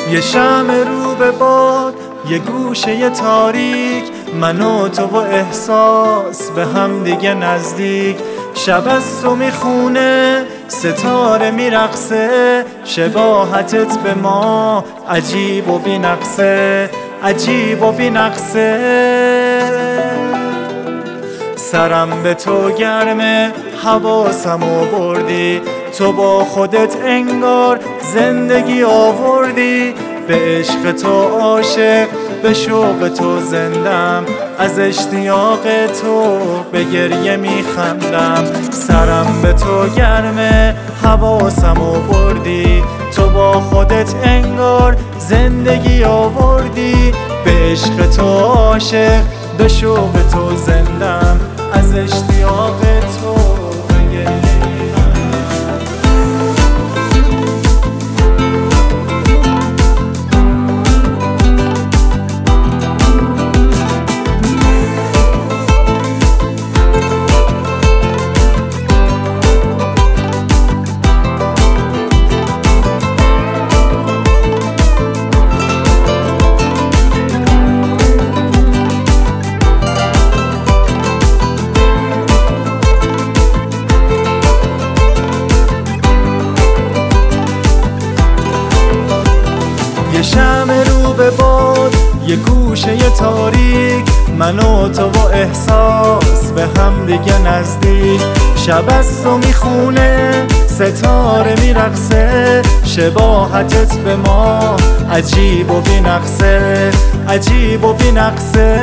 یه شمع رو به باد، یه گوشه تاریک، من و تو و احساس به هم دیگه نزدیک. شب از تو میخونه، ستاره میرقصه، شباهتت به ما عجیب و بی‌نقصه، عجیب و بی‌نقصه. سرم به تو گرمه، حواسمو بردی، تو با خودت انگار زندگی آوردی. به عشق تو عاشق، به شوق تو زندم، از اشتیاق تو به گریه میخندم. سرم به تو گرمه، حواسمو بردی، تو با خودت انگار زندگی آوردی. به عشق تو عاشق، به شوق تو زندم، از اشتیاق تو به گریه یه شمع رو به باد، یه گوشه تاریک، من و تو و احساس به هم دیگه نزدیک. شب از تو میخونه، ستاره میرقصه، شباهتت به ما عجیب و بی‌نقصه، عجیب و بی‌نقصه.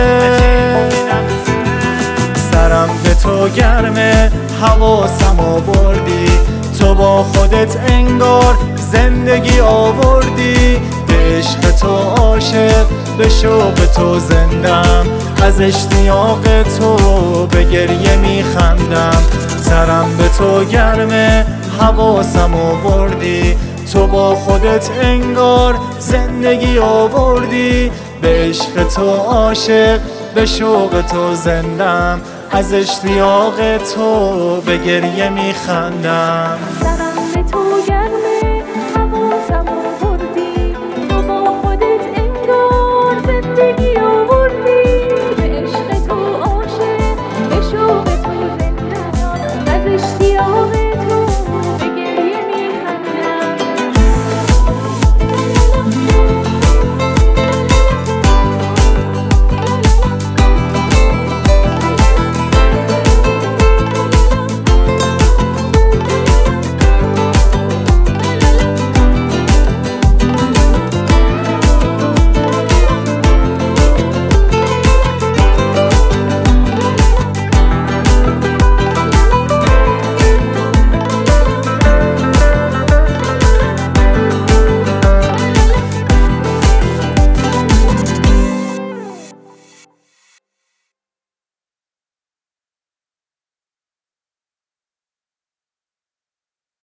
سرم به تو گرمه، حواسمو بردی، تو با خودت انگار زندگی آوردی. به عشق تو عاشق، به شوق تو زندم، از اشتیاق تو به گریه میخندم. سرم به تو گرمه، حواسمو بردی، تو با خودت انگار زندگی آوردی. به عشق تو عاشق، به شوق تو زندم، از اشتیاق تو به گریه میخندم.